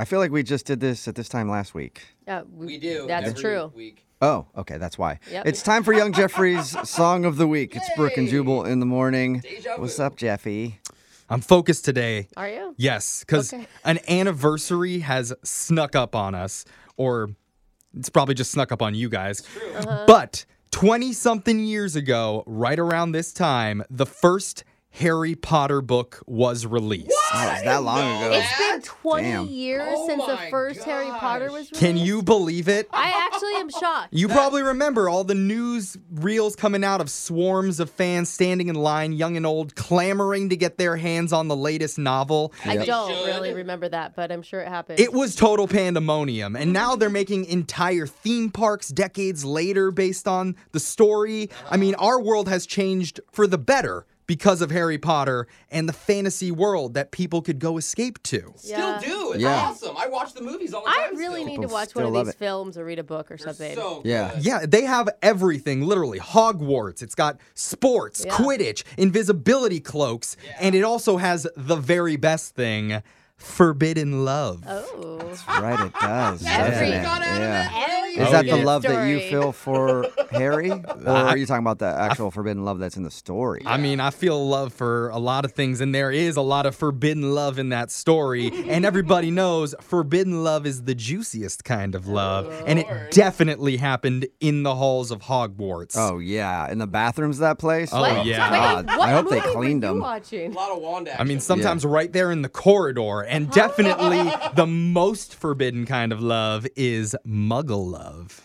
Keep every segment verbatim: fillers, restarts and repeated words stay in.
I feel like we just did this at this time last week. Uh, we, We do. That's every true. Week. Oh, okay, that's why. Yep. It's time for Young Jeffrey's Song of the Week. It's Brooke and Yay! Jubal in the morning. Deja What's vu. up, Jeffy? I'm focused today. Are you? Yes, because Okay. an anniversary has snuck up on us, or it's probably just snuck up on you guys. Uh-huh. But twenty-something years ago, right around this time, the first Harry Potter book was released. Oh, it was that long ago. It's been twenty Damn. years Oh since the my first Harry Potter gosh. was released. Can you believe it? I actually am shocked. You probably remember all the news reels coming out of swarms of fans standing in line, young and old, clamoring to get their hands on the latest novel. I Yep. don't Should. really remember that, but I'm sure it happened. It was total pandemonium. And now they're making entire theme parks decades later based on the story. I mean, our world has changed for the better because of Harry Potter and the fantasy world that people could go escape to. Yeah. Still do. It's Yeah. awesome. I watch the movies all the I time. really still. need to People watch one still of love these it. films or read a book or They're something. so Yeah. good. Yeah, they have everything, literally. Hogwarts, it's got sports, Yeah. Quidditch, invisibility cloaks, and it also has the very best thing, forbidden love. Oh. Right, it does. Every- doesn't it? Got out of Yeah. that, really? Is Oh, that yeah. the love that you Story. feel for Harry? Or are you talking about the actual forbidden love that's in the story? I mean, I feel love for a lot of things, and there is a lot of forbidden love in that story. And everybody knows forbidden love is the juiciest kind of love. And it Lord. definitely happened in the halls of Hogwarts. Oh, yeah. In the bathrooms of that place? Oh, What? yeah. Wait, God, what I hope they movie were cleaned you them. A watching? lot of wand action. I mean, sometimes right there in the corridor. And definitely the most forbidden kind of love is muggle love.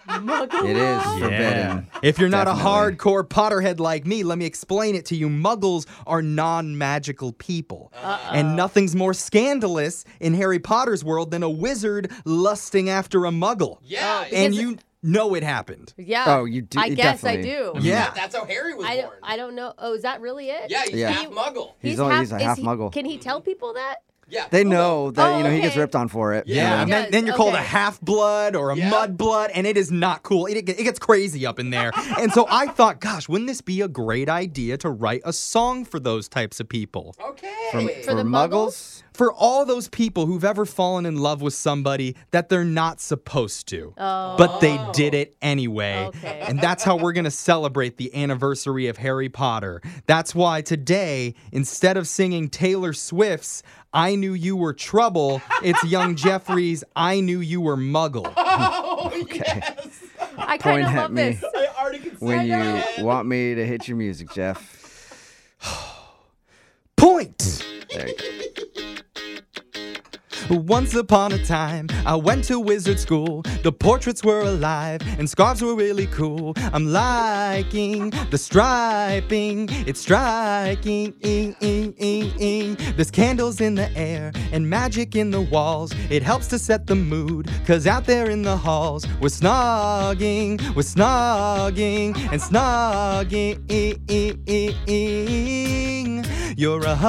It is forbidden. If you're not Definitely. a hardcore Potterhead like me, let me explain it to you. Muggles are non-magical people. And nothing's more scandalous in Harry Potter's world than a wizard lusting after a muggle. Yeah. Oh, And Because- you know it happened. Yeah. Oh, you do- I you guess I definitely- do. Yeah. That- that's how Harry was I born. don't, I don't know. Oh, is that really it? Yeah, he's Yeah. half muggle. He's only- he's a is half he- muggle. Can he tell people that? Yeah. They Well, know that, Oh, you know, he gets okay. ripped on for it. Yeah, Yeah. and He then, does, then you're called a okay. half-blood or a Yeah. mud-blood, and it is not cool. It, it gets crazy up in there. And so I thought, gosh, wouldn't this be a great idea to write a song for those types of people? Okay. For, for the muggles? For all those people who've ever fallen in love with somebody that they're not supposed to. Oh. But they did it anyway. Okay. And that's how we're going to celebrate the anniversary of Harry Potter. That's why today, instead of singing Taylor Swift's I Knew You Were Trouble, it's Young Jeffrey's I Knew You Were Muggle. Oh, Okay. yes. I kind Point of at love me. this. I already can see When that. you want me to hit your music, Jeff. Point! There you go. Once upon a time, I went to wizard school. The portraits were alive and scarves were really cool. I'm liking the striping, it's striking. Ing, ing, ing, ing. There's candles in the air and magic in the walls. It helps to set the mood, cause out there in the halls, we're snogging, we're snogging and snogging. You're a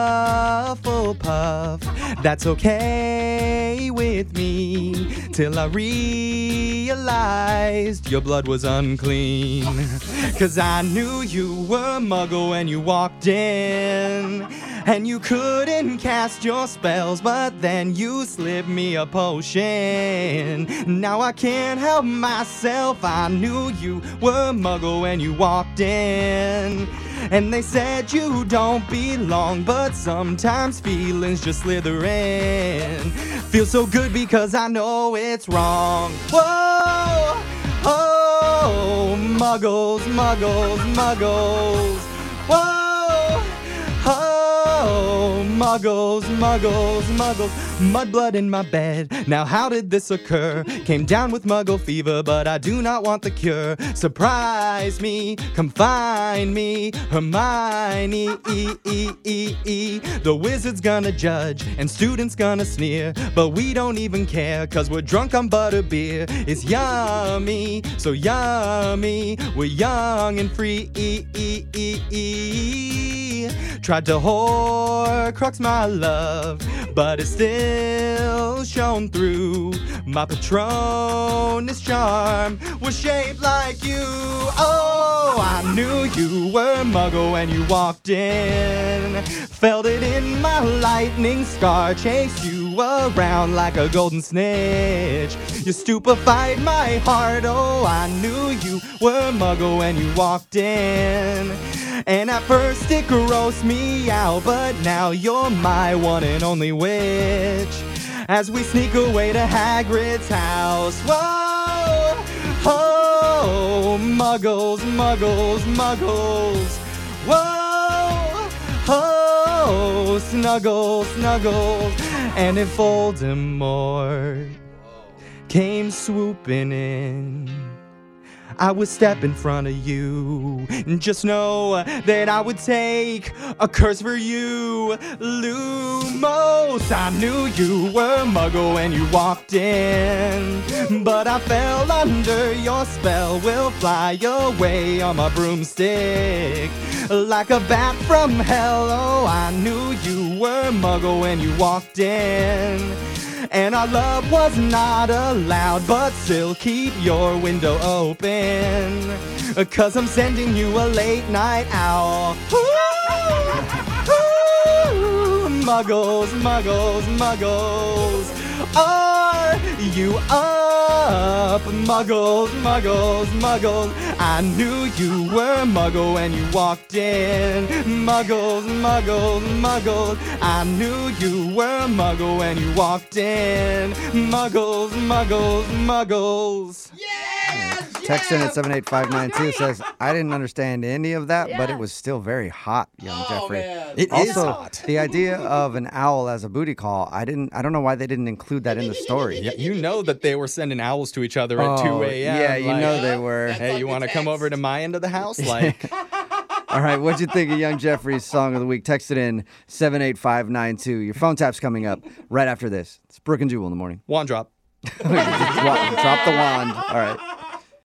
Hufflepuff, that's okay with me, till I realized your blood was unclean. Cause I knew you were a muggle when you walked in, and you couldn't cast your spells, but then you slipped me a potion. Now I can't help myself, I knew you were a muggle when you walked in. And they said you don't belong, but sometimes feelings just slither in. Feel so good because I know it's wrong. Whoa, oh, muggles, muggles, muggles. Whoa, oh, muggles, muggles, muggles. Mudblood in my bed. Now how did this occur? Came down with muggle fever, but I do not want the cure. Surprise me, come find me, Hermione. E, e, e, e. The wizard's gonna judge and students gonna sneer, but we don't even care, cause we're drunk on butterbeer. It's yummy, so yummy. We're young and free. E, e, e, e. Tried to Horcrux my love, but it still shone through. My Patronus charm was shaped like you. Oh, I knew you were a muggle when you walked in. Felt it in my lightning scar, chased you around like a golden snitch. You stupefied my heart, oh, I knew you were a muggle when you walked in. And at first it grossed me out, but now you're my one and only witch. As we sneak away to Hagrid's house. Whoa! Oh, muggles, muggles, muggles. Whoa! Oh, snuggle, snuggles. And if Voldemort came swooping in, I would step in front of you and just know that I would take a curse for you. Lumos, I knew you were a muggle when you walked in, but I fell under your spell. Will fly away on my broomstick like a bat from hell. Oh, I knew you were a muggle when you walked in. And our love was not allowed, but still keep your window open, 'cause I'm sending you a late night owl. Ooh, ooh, muggles, muggles, muggles. Are you up? Muggles, muggles, muggles. I knew you were a muggle when you walked in. Muggles, muggles, muggles. I knew you were a muggle when you walked in. Muggles, muggles, muggles. Text in at seven eight five nine two says, I didn't understand any of that, but Yeah. it was still very hot, young Oh, Jeffrey. man. It is Also, hot. the idea of an owl as a booty call, I didn't I don't know why they didn't include that in the story. Yeah, you know that they were sending owls to each other at Oh, two a.m. yeah, you like, know they were. That's Hey, like you the want to come text. over to my end of the house? Like, All right, what'd you think of Young Jeffrey's song of the week? Text it in seven eight five nine two. Your phone tap's coming up right after this. It's Brooke and Jewel in the morning. wand drop. Drop the wand. All right.